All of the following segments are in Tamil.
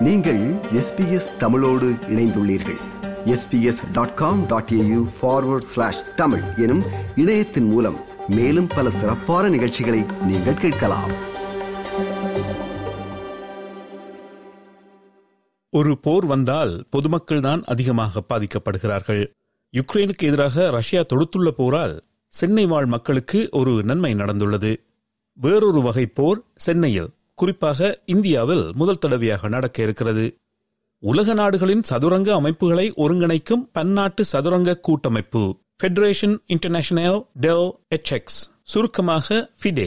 நீங்கள் SBS தமிழோடு இணைந்துள்ளீர்கள். sbs.com.au/tamil எனும் இணையத்தின் மூலம் மேலும் பல சிறப்பான நிகழ்ச்சிகளை நீங்கள் கேட்கலாம். ஒரு போர் வந்தால் பொதுமக்கள் தான் அதிகமாக பாதிக்கப்படுகிறார்கள். யுக்ரைனுக்கு எதிராக ரஷ்யா தொடுத்துள்ள போரால் சென்னை வாழ் மக்களுக்கு ஒரு நன்மை நடந்துள்ளது. வேறொரு வகை போர் சென்னையில், குறிப்பாக இந்தியாவில் முதல் தடவையாக நடக்க இருக்கிறது. உலக நாடுகளின் சதுரங்க அமைப்புகளை ஒருங்கிணைக்கும் பன்னாட்டு சதுரங்க கூட்டமைப்பு ஃபெடரேஷன் இன்டர்நேஷனல் டெல் எச்எக்ஸ், சுருக்கமாக ஃபிடே,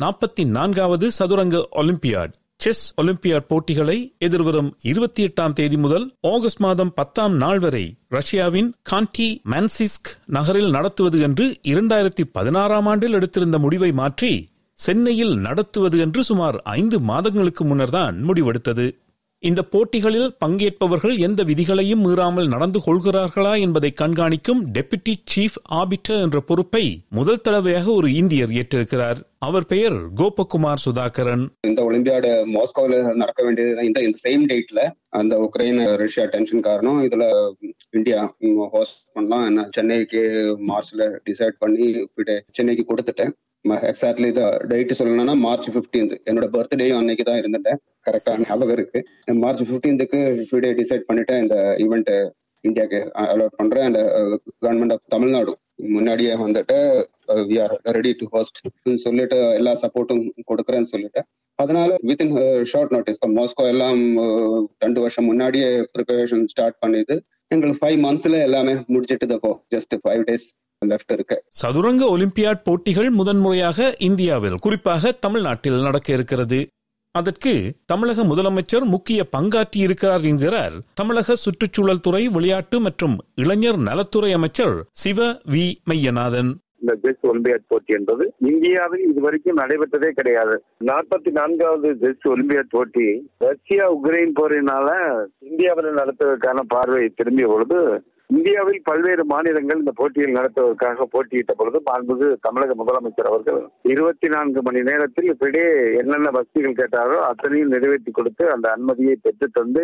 44வது சதுரங்க ஒலிம்பியாட் செஸ் ஒலிம்பியாட் போட்டிகளை எதிர்வரும் 28ஆம் தேதி முதல் ஆகஸ்ட் மாதம் 10ஆம் நாள் வரை ரஷ்யாவின் கான்டி மான்சிஸ்க் நகரில் நடத்துவது என்று 2016ஆம் ஆண்டில் எடுத்திருந்த முடிவை மாற்றி சென்னையில் நடத்துவது என்று சுமார் 5 மாதங்களுக்கு முன்னர் தான் முடிவெடுத்தது. இந்த போட்டிகளில் பங்கேற்பவர்கள் எந்த விதிகளையும் மீறாமல் நடந்து கொள்கிறார்களா என்பதை கண்காணிக்கும் டெபுட்டி சீஃப் ஆர்பிட்டர் என்ற பொறுப்பை முதல் தடவையாக ஒரு இந்தியர் ஏற்றிருக்கிறார். அவர் பெயர் கோபகுமார் சுதாகரன். இந்த ஒலிம்பியாடு மாஸ்கோவில் நடக்க வேண்டியது இந்த சேம் டேட்ல அந்த உக்ரைன் ரஷ்யா டென்ஷன் காரணம் இதுல இந்தியா ஹோஸ்ட் பண்ணலாம். என்ன சென்னைக்கு மார்ச்ல டிசைட் பண்ணி சென்னைக்கு கொடுத்துட்டேன். எக்ஸாக்ட்லி டேட் சொல்லணும்னா March 15th, என்னோட பர்த்டே அன்னைக்கு தான் இருந்துட்டேன். கரெக்டா ஞாபகம் இருக்கு. March 15க்கு ஃப்ரீடே டிசைட் பண்ணிட்டேன். இந்த ஈவெண்ட் இந்தியாவுக்கு அலாட் பண்றேன். அந்த கவர்மெண்ட் ஆஃப் தமிழ்நாடு முன்னாடியே வந்துட்டு we are ready to host சொல்லிட்டு எல்லா சப்போர்ட்டும் கொடுக்குறேன்னு சொல்லிட்டு, அதனால வித்தின் ஷார்ட் நோட்டீஸ் மாஸ்கோ எல்லாம் 2 வருஷம் முன்னாடியே ப்ரிப்பரேஷன் ஸ்டார்ட் பண்ணிது. எங்களுக்கு 5 monthsல எல்லாமே முடிச்சிட்டு ஜஸ்ட் 5 days லெஃப்ட் இருக்கு. சதுரங்க ஒலிம்பியாட் போட்டிகள் முதன்முறையாக இந்தியாவில், குறிப்பாக தமிழ்நாட்டில் நடக்க இருக்கிறது. அதற்கு தமிழக முதலமைச்சர் முக்கிய பங்காற்றி இருக்கிறார் என்கிறார் தமிழக சுற்றுச்சூழல் துறை, விளையாட்டு மற்றும் இளைஞர் நலத்துறை அமைச்சர் சிவ வி மையநாதன். இந்த செஸ் ஒலிம்பியாட் போட்டி என்பது இந்தியாவில் இதுவரைக்கும் நடைபெற்றதே கிடையாது. 44வது செஸ் ஒலிம்பியாட் போட்டி ரஷ்யா உக்ரைன் போரினால இந்தியாவில் நடத்துவதற்கான பார்வை திரும்பிய பொழுது இந்தியாவில் பல்வேறு மாநிலங்கள் இந்த போட்டியில் நடத்துவதற்காக போட்டியிட்ட பொழுது மாண்புமிகு தமிழக முதலமைச்சர் அவர்கள் 24 மணி நேரத்தில் இப்படியே என்னென்ன வசதிகள் கேட்டாரோ அத்தனையும் நிறைவேற்றி கொடுத்து அந்த அனுமதியை பெற்று தந்து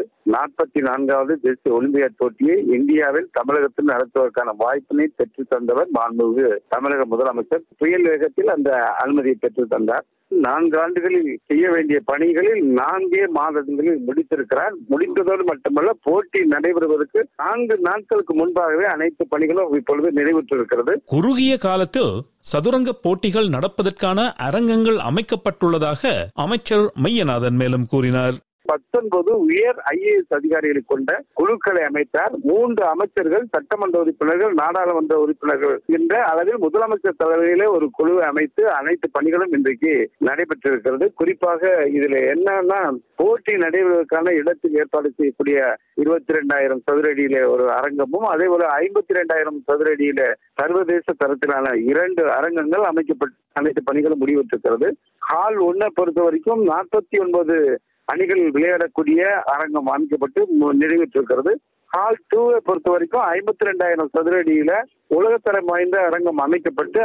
44வது செஸ் ஒலிம்பியாட் போட்டியை இந்தியாவில் தமிழகத்தில் நடத்துவதற்கான வாய்ப்பினை பெற்று தந்தவர் மாண்புமிகு தமிழக முதலமைச்சர். புயல் வேகத்தில் அந்த அனுமதியை பெற்று தந்தார். 4 ஆண்டுகளில் செய்ய வேண்டிய பணிகளில் 4 மாதங்களில் முடித்திருக்கிறார். முடித்ததோடு மட்டுமல்ல, போட்டி நடைபெறுவதற்கு 4 நாட்களுக்கு முன்பாகவே அனைத்து பணிகளும் இப்பொழுது நிறைவேற்றிருக்கிறது. குறுகிய காலத்தில் சதுரங்க போட்டிகள் நடப்பதற்கான அரங்கங்கள் அமைக்கப்பட்டுள்ளதாக அமைச்சர் மையநாதன் மேலும் கூறினார். 19 உயர் IAS அதிகாரிகளை கொண்ட குழுக்களை அமைத்தார். 3 அமைச்சர்கள், சட்டமன்ற உறுப்பினர்கள், நாடாளுமன்ற உறுப்பினர்கள் என்ற அளவில் முதலமைச்சர் தலைமையிலே ஒரு குழுவை அமைத்து அனைத்து பணிகளும் இன்றைக்கு நடைபெற்றிருக்கிறது. குறிப்பாக இதுல என்னன்னா, போட்டி நடைபெறுவதற்கான இடத்தில் ஏற்பாடு செய்யக்கூடிய 22,000 சதுர அடியில ஒரு அரங்கமும், அதே போல 52,000 சதுர அடியில சர்வதேச தரத்திலான 2 அரங்கங்கள் அமைக்கப்பட்டு அனைத்து பணிகளும் முடிவெற்றிருக்கிறது. ஹால் 1 பொறுத்த வரைக்கும் 49 அணிகள் விளையாடக்கூடிய அரங்கம் அமைக்கப்பட்டு நிறைவேற்றிருக்கிறது. ஹால் 2 பொறுத்த வரைக்கும் 52,000 சதுர அடியில உலகத்தரம் வாய்ந்த அரங்கம் அமைக்கப்பட்டு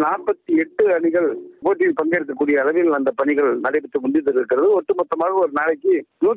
148 அணிகள் போட்டியில் பங்கேற்கக்கூடிய அளவில் அந்த பணிகள் நடைபெற்று முடிந்திருக்கிறது. ஒட்டுமொத்தமாக ஒரு நாளைக்கு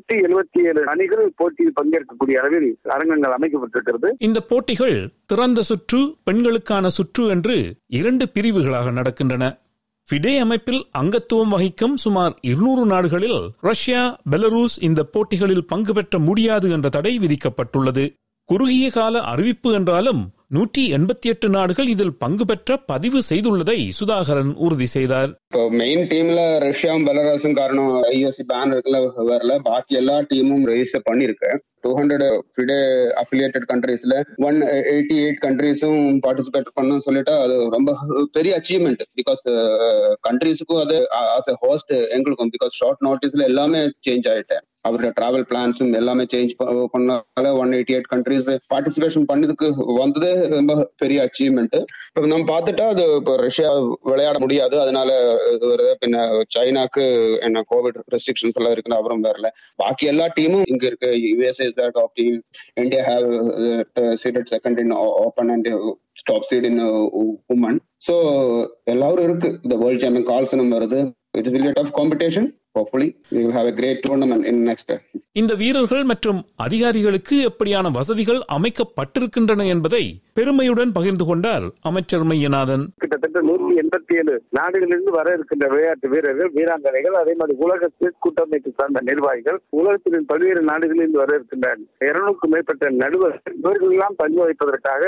177 அணிகள் போட்டியில் பங்கேற்கக்கூடிய அளவில் அரங்கங்கள் அமைக்கப்பட்டிருக்கிறது. இந்த போட்டிகள் திறந்த சுற்று, பெண்களுக்கான சுற்று என்று 2 பிரிவுகளாக நடக்கின்றன. ஃபிடே அமைப்பில் அங்கத்துவம் வகிக்கும் சுமார் 200 நாடுகளில் ரஷ்யா, பெலரூஸ் இந்த போட்டிகளில் பங்கு பெற்ற முடியாது என்ற தடை விதிக்கப்பட்டுள்ளது. குறுகிய கால அறிவிப்பு என்றாலும் 188 நாடுகள் இதில் பங்கு பெற்ற பதிவு செய்துள்ளதை சுதாகரன் உறுதி செய்தார். இப்போ மெயின் டீம்ல ரஷ்யாவும் பெலரஸும் காரணம் IOC பேன் வரல, பாக்கி எல்லா டீமும் ரெஜிஸ்டர் பண்ணிருக்கு. 200 ஃபிடே அஃபிலியேட்டட் கண்ட்ரீஸ்ல 188 கண்ட்ரீஸும் பார்ட்டிசிபேட் பண்ணணும்னு சொல்லிட்டு அது ரொம்ப பெரிய அச்சீவ்மெண்ட். பிகாஸ் கண்ட்ரீஸுக்கும் அது ஆஸ் எ ஹோஸ்ட் எங்களுக்கும், பிகாஸ் ஷார்ட் நோட்டீஸ்ல எல்லாமே சேஞ்ச் ஆயிட்டேன். அவரோட டிராவல் பிளான்ஸும் எல்லாமே சேஞ்ச் பண்ணால 188 கண்ட்ரீஸ் பார்ட்டிசிபேஷன் பண்ணதுக்கு வந்ததே ரொம்ப பெரிய அச்சீவ்மெண்ட். இப்போ நம்ம பார்த்துட்டா அது இப்போ ரஷ்யா விளையாட முடியாது, அதனால பின்ன சைனாக்கு என்ன கோவிட் ரெஸ்ட்ரிக்ஷன்ஸ் எல்லாம் இருக்குன்னு அவரும் வரல. பாக்கி எல்லா டீமும் இங்க இருக்கு. USA is the top team. India have seeded second in open and top seed in women. So எல்லாரும் இருக்கு. The world champion கால்சனும் வருது. It will be a tough competition. hopefully we will have a great tournament in next year. இந்த வீரர்கள் மற்றும் அதிகாரிகளுக்கு எப்படியான வசதிகள் அமைக்கப்பட்டிருக்கின்றன என்பதை பெருமையுடன் பகிர்ந்து கொண்டார் அமைச்சர் மையநாதன். கிட்டத்தட்ட 187 நாடுகளிலிருந்து வர இருக்கின்ற விளையாட்டு வீரர்கள், வீராங்கனைகள், அதே மாதிரி உலக செஸ் கூட்டமைப்பு சார்ந்த நிர்வாகிகள், உலகத்தின் பல்வேறு நாடுகளிலிருந்து வர இருக்கின்ற 200க்கும் மேற்பட்ட நடுவர்கள், இவர்கள் எல்லாம் தங்க வைப்பதற்காக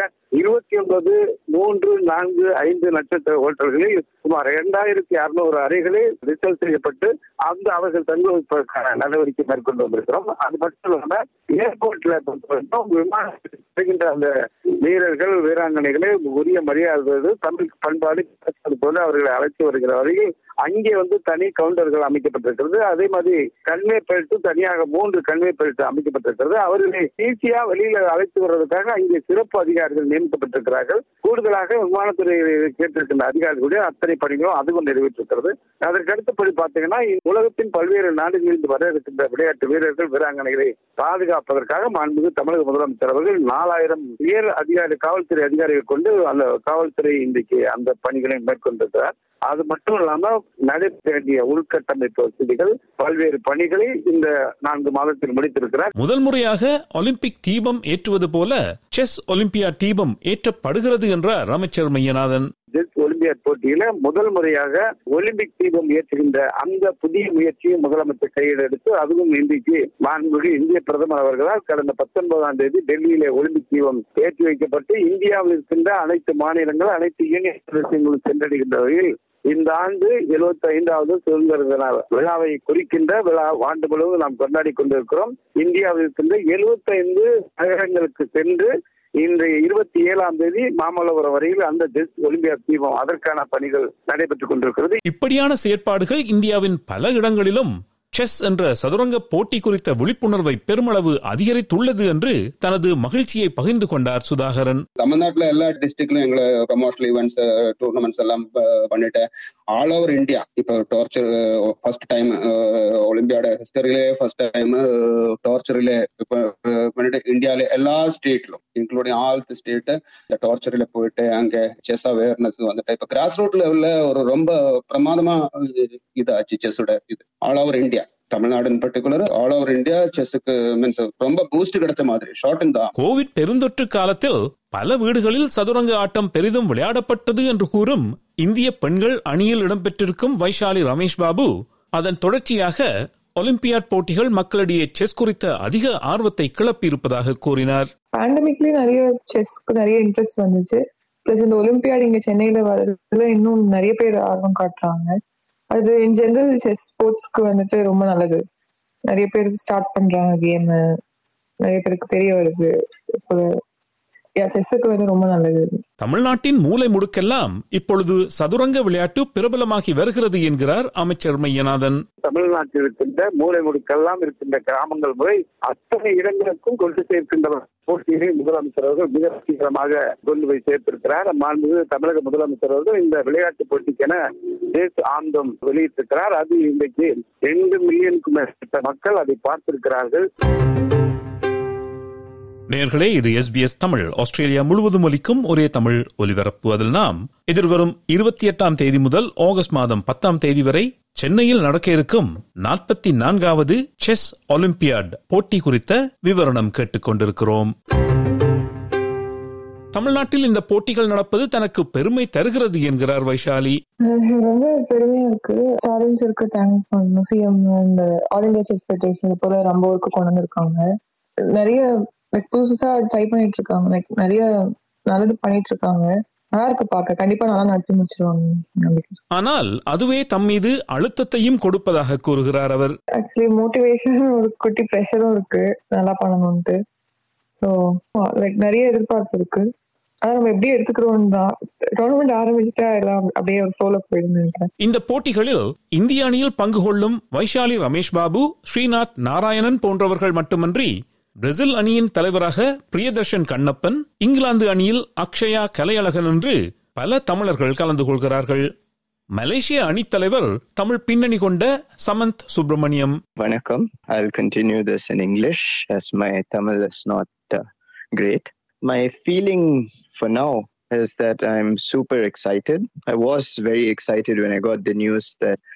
29 3, 4, 5 நட்சத்திர ஹோட்டல்களில் சுமார் 2600 அறைகளே ரிசர்வ் செய்யப்பட்டு அவர்கள் தங்க வைப்பதற்கான நடவடிக்கை மேற்கொண்டு வந்திருக்கிறோம். அது மட்டும் இல்லாம ஏர்போர்ட்ல விமானத்தில் அந்த வீரர்கள், வீராங்கனைகளை உரிய மரியாதை தமிழ் பண்பாடு போல அவர்களை அழைத்து வருகிற வரையில் அங்கே தனி கவுண்டர்கள் அமைக்கப்பட்டிருக்கிறது. அதே மாதிரி கன்வே பெல்ட் தனியாக 3 கன்வே பெல்ட் அமைக்கப்பட்டிருக்கிறது. அவர்களை ஈஸியா வெளியில அழைத்து வருவதற்காக அங்கே சிறப்பு அதிகாரிகள் நியமிக்கப்பட்டிருக்கிறார்கள். கூடுதலாக விமானத்துறை கேட்டிருக்கின்ற அதிகாரிகளுடைய அத்தனை பணிகளும் அதுவும் நிறைவேற்றிருக்கிறது. அதற்கு அடுத்தபடி பார்த்தீங்கன்னா உலகத்தின் பல்வேறு நாடுகளில் வர இருக்கின்ற விளையாட்டு வீரர்கள், வீராங்கனைகளை பாதுகாப்பதற்காக மாண்புமிகு தமிழக முதலமைச்சர் அவர்கள் 4000 உயர் அதிகாரி, காவல்துறை அதிகாரிகள் கொண்டு அந்த காவல்துறை இன்றைக்கு அந்த பணிகளை மேற்கொண்டிருக்கிறார். அது மட்டும் இல்லாம நடைபெற வேண்டிய உள்கட்டமைப்பு வசதிகள், பல்வேறு பணிகளை இந்த 4 மாதத்தில் முடித்திருக்கிறார். முதல் முறையாக ஒலிம்பிக் தீபம் ஏற்றுவது போல செஸ் ஒலிம்பியாட் தீபம் ஏற்றப்படுகிறது என்றார் அமைச்சர் மையநாதன். செஸ் ஒலிம்பியாட் போட்டியில முதல் முறையாக ஒலிம்பிக் தீபம் ஏற்றுகின்ற அந்த புதிய முயற்சியை முதலமைச்சர் கையெழுத்து, அதுவும் இன்றைக்கு மாண்புமிகு இந்திய பிரதமர் அவர்களால் கடந்த 19ஆம் தேதி டெல்லியில ஒலிம்பிக் தீபம் ஏற்றி வைக்கப்பட்டு இந்தியாவில் இருக்கின்ற அனைத்து மாநிலங்கள், அனைத்து யூனியன் பிரதேசங்களும் சென்றடைகின்ற வகையில் இந்த ஆண்டு 75வது சுதந்திர தின விழாவை குறிக்கின்ற விழா ஆண்டு முழுவதும் நாம் கொண்டாடி கொண்டிருக்கிறோம். இந்தியாவில் இருக்கின்ற 75 நகரங்களுக்கு சென்று இன்றைய 27ஆம் தேதி மாமல்லபுரம் வரையில் அந்த செஸ் ஒலிம்பியாட் தீபம் அதற்கான பணிகள் நடைபெற்றுக் கொண்டிருக்கிறது. இப்படியான செயற்பாடுகள் இந்தியாவின் பல இடங்களிலும் செஸ் என்ற சதுரங்க போட்டி குறித்த விழிப்புணர்வை பெருமளவு அதிகரித்துள்ளது என்று தனது மகிழ்ச்சியை பகிர்ந்து கொண்டார் சுதாகரன். தமிழ்நாட்டுல எல்லா டிஸ்ட்ரிக்ட்லயும் எங்களை ப்ரமோஷனல் ஈவெண்ட்ஸ், டூர்னமெண்ட்ஸ் எல்லாம் பண்ணிட்டேன். ஆல் ஓவர் இந்தியா இப்போ டார்ச்சர் ஃபர்ஸ்ட் டைம் ஒலிம்பியாட ஹிஸ்டரியிலே ஃபர்ஸ்ட் டைம் டார்ச்சரிலே இப்போ பண்ணிட்டு இந்தியாவில எல்லா ஸ்டேட்லும் இன்க்ளூடிங் ஆல் தி ஸ்டேட் இந்த டார்ச்சரில போயிட்டு அங்கே செஸ் அவேர்னஸ் வந்துட்டு இப்போ கிராஸ் ரூட் லெவல்ல ஒரு ரொம்ப பிரமாதமா இதாச்சு செஸ்ஸோட இது all over India. Tamil Nadu in particular all over India செஸ்ஸுக்கு மீன்ஸ் ரொம்ப பூஸ்ட் கிடைச்ச மாதிரி ஷார்ட் தான். கோவிட் பெருந்தொற்று காலத்தில் பல வீடுகளில் சதுரங்க ஆட்டம் பெரிதும் விளையாடப்பட்டது என்று கூறும் இந்திய பெண்கள் அணியில் இடம்பெற்றிருக்கும் வைஷாலி ரமேஷ் பாபு அதன் தொடர்ச்சியாக ஒலிம்பியாட் போட்டிகள் மக்களிடையே செஸ் குறித்த அதிக ஆர்வத்தை கிளப்பி இருப்பதாக கூறினார். பேண்டமிக்லயே நிறைய இன்ட்ரெஸ்ட் வந்துச்சு. பிளஸ் இந்த ஒலிம்பியாட் இங்க சென்னையில வரதுல இன்னும் நிறைய பேர் ஆர்வம் காட்டுறாங்க. அது இன் ஜெனரல் செஸ் ஸ்போர்ட்ஸ்க்கு ரொம்ப நல்லது. நிறைய பேர் ஸ்டார்ட் பண்றாங்க கேம், நிறைய பேருக்கு தெரிய வருது. செஸ்ஸுக்கு ரொம்ப நல்லது. தமிழ்நாட்டின் மூலை முடுக்கெல்லாம் இப்பொழுது சதுரங்க விளையாட்டு பிரபலமாகி வருகிறது என்கிறார் அமைச்சர் மையநாதன். தமிழ்நாட்டில் இருக்கின்ற மூலை முடுக்கெல்லாம் இருக்கின்ற கிராமங்கள் முறை அத்தனை இடங்களுக்கும் கொண்டு சேர்க்கின்ற போட்டியை முதலமைச்சர் அவர்கள் மிக சீக்கிரமாக கொண்டு போய் சேர்த்திருக்கிறார். மாண்புமிகு தமிழக முதலமைச்சர் அவர்கள் இந்த விளையாட்டு போட்டிக்கென தேச ஆந்தம் வெளியிட்டிருக்கிறார். அது இன்றைக்கு 2 மில்லியனுக்கும் மேற்பட்ட மக்கள் அதை பார்த்திருக்கிறார்கள். நேயர்களே, இது SBS தமிழ், ஆஸ்திரேலியா முழுவதும் ஒலிக்கும் ஒரே தமிழ் ஒலிபரப்பு. அதில் நாம் எதிர்வரும் 28ஆம் தேதி முதல் ஆகஸ்ட் மாதம் 10ஆம் தேதி வரை சென்னையில் நடக்க இருக்கும் 44வது செஸ் ஒலிம்பியாட் போட்டி குறித்த விவரணம் கேட்டுக் கொண்டிருக்கிறோம். தமிழ்நாட்டில் இந்த போட்டிகள் நடப்பது தனக்கு பெருமை தருகிறது என்கிறார் வைஷாலி. ரொம்ப பெருமையா இருக்கு. சேலஞ்ச் இருக்கு. தேங்க் பண்ணணும். சிஎம் இந்த ஆல் இந்தியா செஸ் ஃபெடரேஷன் போல நம்ம ஊருக்கு கொண்டு வந்திருக்காங்க. நிறைய புதுசா ட்ரை பண்ணிட்டு இருக்காங்க. நிறைய நல்லது பண்ணிட்டு இருக்காங்க. நல்லா இருக்கு பார்க்க. கண்டிப்பா நல்லா நடத்தி முடிச்சிருவாங்க. ஆனால் அதுவே தம் மீது அழுத்தத்தையும் கொடுப்பதாக கூறுகிறார் அவர். ஆக்சுவலி மோட்டிவேஷன் ஒரு குட்டி ப்ரெஷரும் இருக்கு நல்லா பண்ணணும்ட்டு. ஸோ நிறைய எதிர்பார்ப்பு இருக்கு. ஆனா நம்ம எப்படி எடுத்துக்கிறோம் தான். டோர்னமெண்ட் ஆரம்பிச்சுட்டா எல்லாம் அப்படியே ஒரு ஃப்ளோல போயிடுது. இந்த போட்டிகளில் இந்திய அணியில் பங்கு கொள்ளும் வைஷாலி ரமேஷ் பாபு, ஸ்ரீநாத் நாராயணன் போன்றவர்கள் மட்டுமன்றி பிரேசில் அணியின் தலைவராக பிரியதர்ஷன் கண்ணப்பன், இங்கிலாந்து அணியில் அக்ஷயா கலையழகன் என்று பல தமிழர்கள் கலந்து கொள்கிறார்கள். மலேசிய அணித்தலைவர் தமிழ் பின்னணி கொண்ட சமந்த் சுப்பிரமணியம். வணக்கம். I'll continue this in English as my Tamil is not great. My feeling for now is that I'm super excited. I was very excited when I got the news that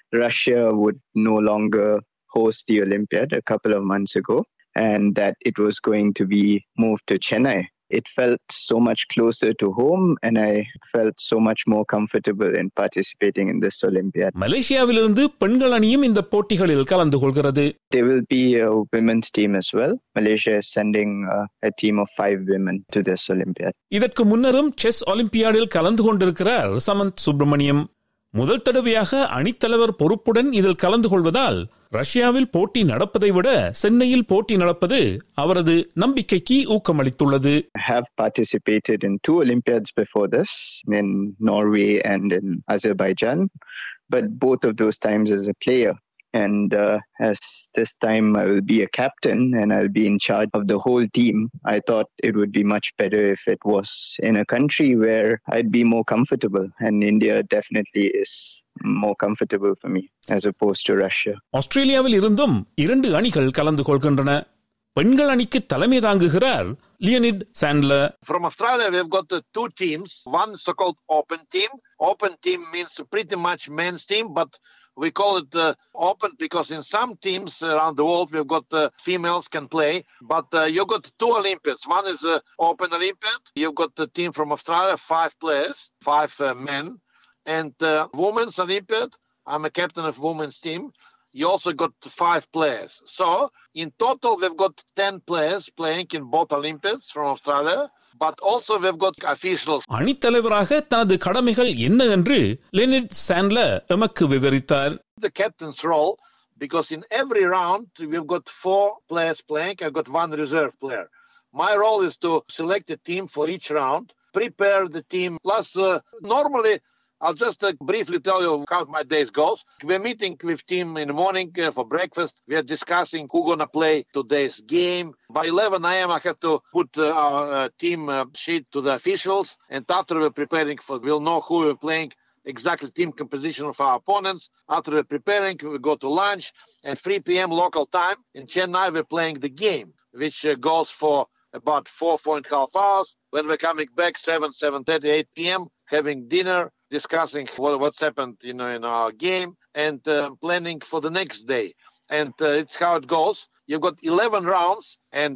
Russia would no longer host the Olympiad a couple of months ago, and that it was going to be moved to Chennai. It felt so much closer to home, and I felt so much more comfortable in participating in this Olympiad. மலேசியாவிலிருந்து பெண்கள் அணியும் இந்த போட்டிகளில் கலந்து கொள்கிறது. There will be a women's team as well. Malaysia is sending a team of 5 women to this Olympiad. இதற்கு முன்னரும் செஸ் ஒலிம்பியாடில் கலந்து கொண்டிருக்கிறார் சமந்த் சுப்பிரமணியம். முதல் தடவையாக அணித்தலைவர் பொறுப்புடன் இதில் கலந்து கொள்வதால் ரஷ்யாவில் போட்டி நடப்பதை விட சென்னையில் போட்டி நடப்பது அவரது நம்பிக்கைக்கு ஊக்கமளித்துள்ளது. I have participated in 2 Olympiads before this, in Norway and in Azerbaijan, but both of those times as a player. And as this time I will be a captain and I'll be in charge of the whole team, I thought it would be much better if it was in a country where I'd be more comfortable. And India definitely is more comfortable for me as opposed to Russia. ஆஸ்திரேலியாவில் இருந்தும் 2 அணிகள் கலந்து கொள்கின்றன. பெண்கள் அணிக்கு தலைமை தாங்குகிறார் Leonid Chandler. From Australia, we've got 2 teams. One so-called open team. Open team means pretty much men's team, but we call it open because in some teams around the world, we've got females can play. But you've got 2 Olympiads. One is open Olympiad. You've got the team from Australia, 5 players, 5 men. And women's Olympiad, I'm a captain of women's team. You also got 5 players. So, in total, we've got 10 players playing in both Olympiads from Australia. But also we've got officials. அணித்தலைவராக தனது கடமைகள் என்ன என்று லியோனிட் சாண்ட்லர் எமக்கு விவரித்தார். The captain's role, because in every round we've got 4 players playing, I've got 1 reserve player. My role is to select a team for each round, prepare the team, plus normally I'll just briefly tell you how my days goes. We're meeting with team in the morning for breakfast. We are discussing who's going to play today's game. By 11 a.m. I have to put our team sheet to the officials. And after we're preparing we'll know who we're playing, exactly team composition of our opponents. After we're preparing, we go to lunch. At 3 p.m. local time in Chennai, we're playing the game, which goes for about 4.5 hours. When we're coming back, 7:30, 8 p.m., having dinner, discussing what's happened, in our game, and planning for the next day. And it's how it goes. You've got 11 rounds and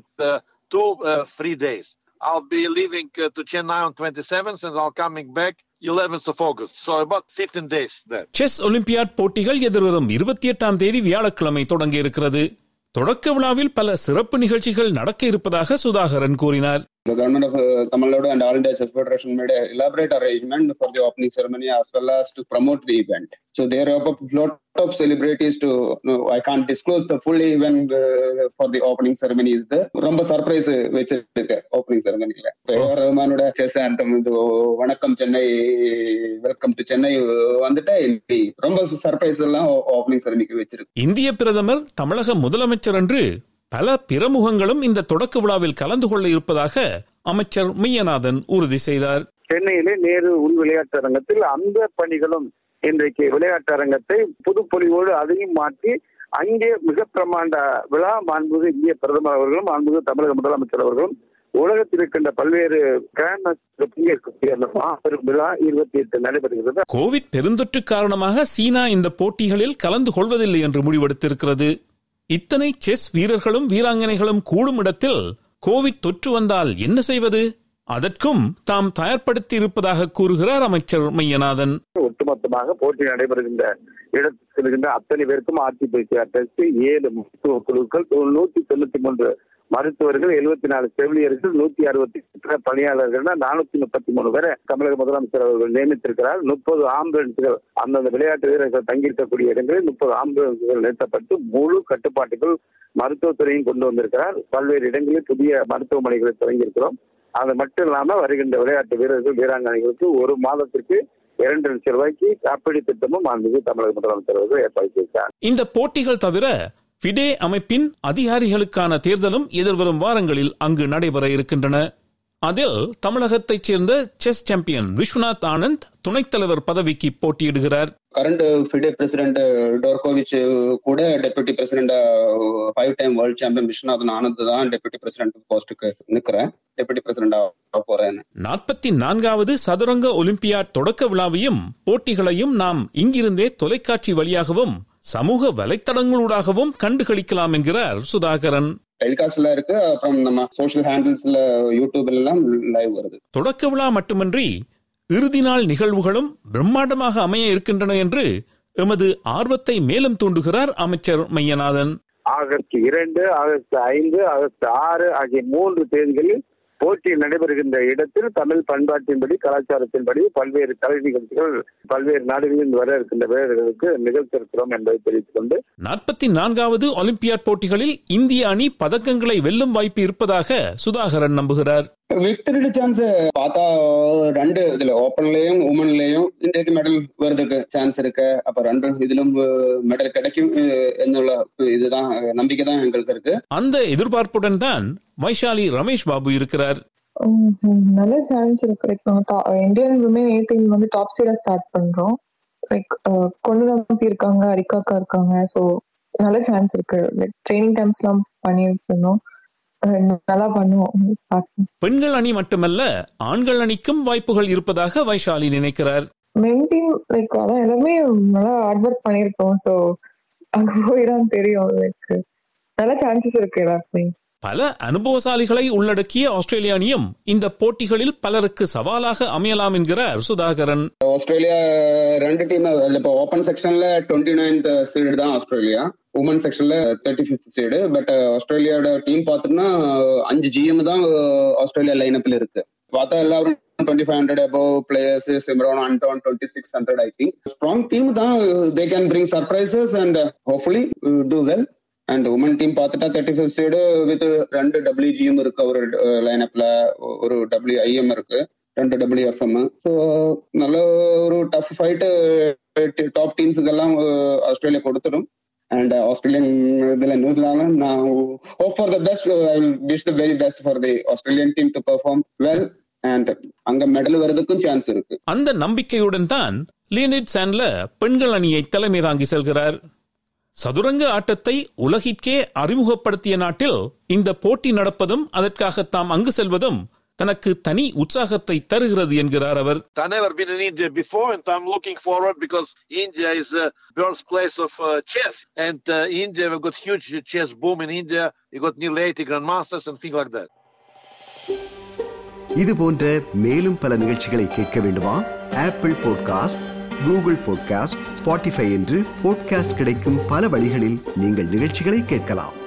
2 free days. I'll be leaving to Chennai on 27th, and I'll coming back 11th of August. So about 15 days there. Chess Olympiad போட்டிகள் எதிர்வரும் 28ஆம் தேதி வியாழக்கிழமை தொடங்க இருக்கிறது. தொடக்க விழாவில் பல சிறப்பு நிகழ்ச்சிகள் நடக்க இருப்பதாக சுதாகரன் கூறினார். The government of Tamil Nadu and All India Chess Federation made an elaborate arrangement for the opening ceremony as well as to promote the event. So there are a lot of celebrities I can't disclose the full event for the opening ceremony is there. Romba surprise vechirukku opening ceremony la. A.R. Rahmanoda chess anthem Vanakkam Chennai, welcome to Chennai வந்துட்டா ரொம்ப சர்ப்ரைஸ் எல்லாம் ஓபனிங் செரமனிக்கு வெச்சிருக்கு. இந்திய பிரதமர் தமிழக முதலமைச்சர் என்று பல பிரமுகங்களும் இந்த தொடக்க விழாவில் கலந்து கொள்ள இருப்பதாக அமைச்சர் மையநாதன் உறுதி செய்தார். சென்னையிலே நேரு உள் விளையாட்டு அரங்கத்தில் அந்த பணிகளும் இன்றைக்கு விளையாட்டு அரங்கத்தை புதுப்பொலிவோடு அதையும் மாற்றி அங்கே மிக பிரமாண்ட விழா மாண்புமிகு இந்திய பிரதமர் அவர்களும் மாண்புமிகு தமிழக முதலமைச்சர் அவர்களும் உலகத்தில் இருக்கின்ற பல்வேறு பங்கேற்கக்கூடிய மாபெரும் விழா 28 நடைபெறுகிறது. கோவிட் பெருந்தொற்று காரணமாக சீனா இந்த போட்டிகளில் கலந்து கொள்வதில்லை என்று முடிவெடுத்திருக்கிறது. இத்தனை செஸ் வீரர்களும் வீராங்கனைகளும் கூடும் இடத்தில் கோவிட் தொற்று வந்தால் என்ன செய்வது? அதற்கும் தாம் தயார்படுத்தி இருப்பதாக கூறுகிறார் அமைச்சர் மையநாதன். ஒட்டுமொத்தமாக போட்டி நடைபெறுகின்ற இடத்தில் செல்கின்ற அத்தனை பேருக்கும் RT-PCR டெஸ்ட் 7 மருத்துவ குழுக்கள் 193 மருத்துவர்கள் 74 செவிலியர்கள் 168 பணியாளர்கள் 433 பேரை தமிழக முதலமைச்சர் அவர்கள் நியமித்திருக்கிறார். 30 ஆம்புலன்ஸ்கள் அந்தந்த விளையாட்டு வீரர்கள் தங்கியிருக்கக்கூடிய இடங்களில் 30 ஆம்புலன்ஸ்கள் நிறுத்தப்பட்டு முழு கட்டுப்பாட்டுகள் மருத்துவத்துறையும் கொண்டு வந்திருக்கிறார். பல்வேறு இடங்களில் புதிய மருத்துவமனைகளை தொடங்கியிருக்கிறோம். அது மட்டும் இல்லாம வருகின்ற விளையாட்டு வீரர்கள் வீராங்கனைகளுக்கு 1 மாதத்திற்கு 2 லட்சம் ரூபாய்க்கு காப்பீடு திட்டமும் தமிழக முதலமைச்சர் அவர்கள் ஏற்பாடு செய்தார். இந்த போட்டிகள் தவிர ஃபிடே அமைப்பின் அதிகாரிகளுக்கான தேர்தலும் எதிர்வரும் வாரங்களில் அங்கு நடைபெற இருக்கின்றன. அதில் தமிழகத்தைச் சேர்ந்த செஸ் சாம்பியன் விஸ்வநாத் ஆனந்த் துணைத் தலைவர் பதவிக்கு போட்டியிடுகிறார். கரண்ட் ஃபிடே பிரசிடென்ட் டோர்கோவிச் கூட deputy president 5 time world champion Viswanathan Anand தான் டெபுட்டி பிரசிடென்ட் போஸ்டுக்கு நிக்கிறேன். டெபுட்டி பிரசிடென்ட் போறேன். 44வது சதுரங்க ஒலிம்பியாட் தொடக்க விழாவையும் போட்டிகளையும் நாம் இங்கிருந்தே தொலைக்காட்சி வழியாகவும் சமூக வலைத்தளங்களூடாகவும் கண்டுகளிக்கலாம் என்கிறார் சுதாகரன். டெலிகாஸ்ட்ல இருக்கு, அப்புறம் நம்ம சோஷியல் ஹேண்டில்ஸ்ல யூடியூப்ல எல்லாம் லைவ் வருது. தொடக்க விழா மட்டுமின்றி இறுதி நாள் நிகழ்வுகளும் பிரம்மாண்டமாக அமைய இருக்கின்றன என்று எமது ஆர்வத்தை மேலும் தூண்டுகிறார் அமைச்சர் மையநாதன். ஆகஸ்ட் 2, ஆகஸ்ட் 5, ஆகஸ்ட் 6 ஆகிய 3 தேதிகளில் போட்டி நடைபெறுகின்ற இடத்தில் தமிழ் பண்பாட்டின்படி கலாச்சாரத்தின்படி பல்வேறு கலை நிகழ்ச்சிகள் பல்வேறு நாடுகளில் வர இருக்கின்ற வீரர்களுக்கு நிகழ்த்திருக்கிறோம் என்பதை தெரிவித்துக் கொண்டு 44வது ஒலிம்பியாட் போட்டிகளில் இந்திய அணி பதக்கங்களை வெல்லும் வாய்ப்பு இருப்பதாக சுதாகரன் நம்புகிறார். விக்டரி சான்ஸ் பார்த்தா 2 இதுல ஓப்பன்லயும் உமன்லயும் இந்தியாவுக்கு மெடல் வருதுக்கு சான்ஸ் இருக்கு. அப்ப 2 இதிலும் மெடல் கிடைக்கும் என்னுள்ள இதுதான் நம்பிக்கை தான் எங்களுக்கு இருக்கு. அந்த எதிர்பார்ப்புடன் தான் வைஷாலி ரமேஷ் பாபு இருக்கிறார். நல்ல சான்ஸ் இருக்கு. இந்தியன் விமென் A டீம் வந்து டாப் சீடா ஸ்டார்ட் பண்றோம். கொண்டு நம்பி இருக்காங்க, அரிகாக்கா இருக்காங்க. சோ நல்ல சான்ஸ் இருக்கு. ட்ரைனிங் கேம்ப்ஸ் எல்லாம் பண்ணிட்டு இருந்தோம், நல்லா பண்ணுவோம். பெண்கள் அணி மட்டுமல்ல ஆண்கள் அணிக்கும் வாய்ப்புகள் இருப்பதாக வைஷாலி நினைக்கிறார். மென் டீம் அதான் எல்லாமே நல்லா ஹார்ட் ஒர்க் பண்ணிருக்கோம். சோ அங்க போயிதான் தெரியும். நல்ல சான்சஸ் இருக்கு எல்லாருக்குமே. பல அனுபவசாலிகளை உள்ளடக்கிய ஆஸ்திரேலிய அணியும் இந்த போட்டிகளில் பலருக்கு சவாலாக அமையலாம் என்கிறார் சுதாகரன். ஆஸ்திரேலியா 2 டீம் இப்போ ஓபன் செக்ஷன்ல 29th சீடு தான் ஆஸ்திரேலியா, உமன் செக்ஷன்ல 35th சீடு. பட் ஆஸ்திரேலியாவோட டீம் பார்த்தோம்னா 5 GM தான் ஆஸ்திரேலியா லைனப்ல இருக்கு. பார்த்தா எல்லாரும் 2500 above players, Simran Anton 2600. I think strong team தான். They can bring surprises and hopefully do well. And women team பார்த்துட்டா 35th சீடு வித் 2 WGM இருக்கு ஒரு லைனப்ல, ஒரு WIM இருக்கு, 2 WFM. ஸோ நல்ல ஒரு டஃப் ஃபைட் டாப் டீம்ஸுக்கெல்லாம் ஆஸ்திரேலியா கொடுத்துடும். அண்ட் ஆஸ்திரேலியன் இதுல நியூசிலாந்து நான் hope for the best. I will wish the very best for the Australian team to perform well and அங்க மெடல் வரதுக்கும் சான்ஸ் இருக்கு. அந்த நம்பிக்கையுடன் தான் லியனிட் சாண்ட்லர் பெண்கள் அணியை தலைமை தாங்கி செல்கிறார். சதுரங்க ஆட்டத்தை உலகிற்கே அறிமுகப்படுத்திய நாட்டில் இந்த போட்டி நடப்பதும் அதற்காக தாம் அங்கு செல்வதும் தனக்கு தனி உற்சாகத்தை தருகிறது என்கிறார் அவர். I never been in India before and I'm looking forward because India is the birthplace of chess and India we've got huge chess boom in India. We got nearly 80 grandmasters and things like that. இது போன்ற மேலும் பல நிகழ்ச்சிகளை கேட்க வேண்டுமா? Apple podcast, Google podcast, Spotify என்று பாட்காஸ்ட் கிடைக்கும் பல வழிகளில் நீங்கள் நிகழ்ச்சிகளை கேட்கலாம்.